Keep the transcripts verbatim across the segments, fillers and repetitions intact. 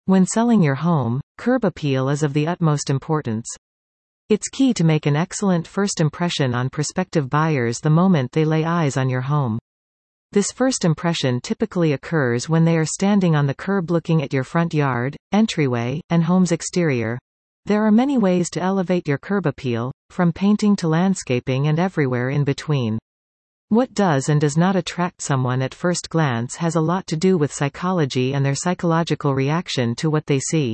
When selling your home, curb appeal is of the utmost importance. It's key to make an excellent first impression on prospective buyers the moment they lay eyes on your home. This first impression typically occurs when they are standing on the curb looking at your front yard, entryway, and home's exterior. There are many ways to elevate your curb appeal, from painting to landscaping and everywhere in between. What does and does not attract someone at first glance has a lot to do with psychology and their psychological reaction to what they see.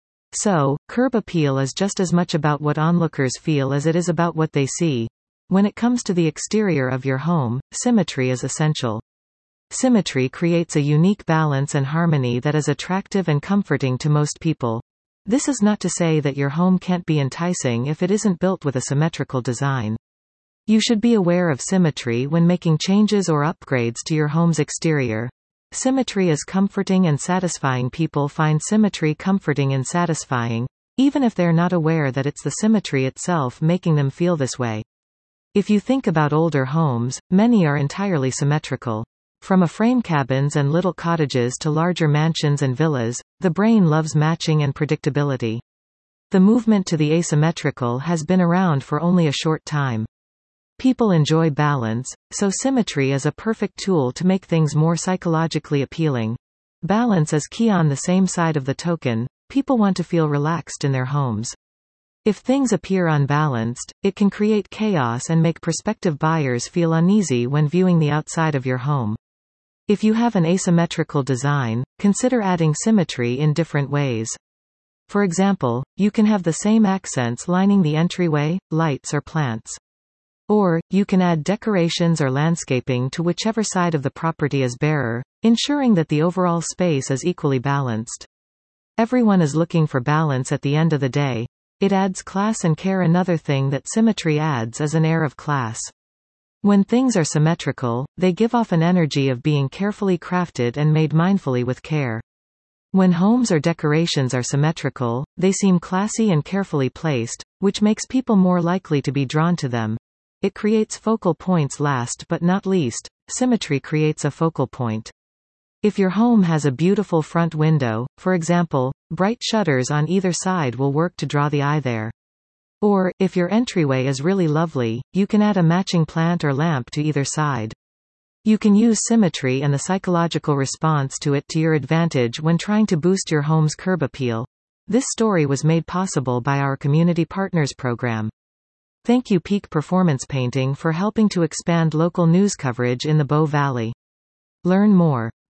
So, curb appeal is just as much about what onlookers feel as it is about what they see. When it comes to the exterior of your home, symmetry is essential. Symmetry creates a unique balance and harmony that is attractive and comforting to most people. This is not to say that your home can't be enticing if it isn't built with a symmetrical design. You should be aware of symmetry when making changes or upgrades to your home's exterior. Symmetry is comforting and satisfying. People find symmetry comforting and satisfying, even if they're not aware that it's the symmetry itself making them feel this way. If you think about older homes, many are entirely symmetrical. From a frame cabins and little cottages to larger mansions and villas, the brain loves matching and predictability. The movement to the asymmetrical has been around for only a short time. People enjoy balance, so symmetry is a perfect tool to make things more psychologically appealing. Balance is key. On the same side of the token, people want to feel relaxed in their homes. If things appear unbalanced, it can create chaos and make prospective buyers feel uneasy when viewing the outside of your home. If you have an asymmetrical design, consider adding symmetry in different ways. For example, you can have the same accents lining the entryway, lights or plants. Or, you can add decorations or landscaping to whichever side of the property is bearer, ensuring that the overall space is equally balanced. Everyone is looking for balance at the end of the day. It adds class and care. Another thing that symmetry adds is an air of class. When things are symmetrical, they give off an energy of being carefully crafted and made mindfully with care. When homes or decorations are symmetrical, they seem classy and carefully placed, which makes people more likely to be drawn to them. It creates focal points. Last but not least, symmetry creates a focal point. If your home has a beautiful front window, for example, bright shutters on either side will work to draw the eye there. Or, if your entryway is really lovely, you can add a matching plant or lamp to either side. You can use symmetry and the psychological response to it to your advantage when trying to boost your home's curb appeal. This story was made possible by our Community Partners program. Thank you Peak Performance Painting for helping to expand local news coverage in the Bow Valley. Learn more.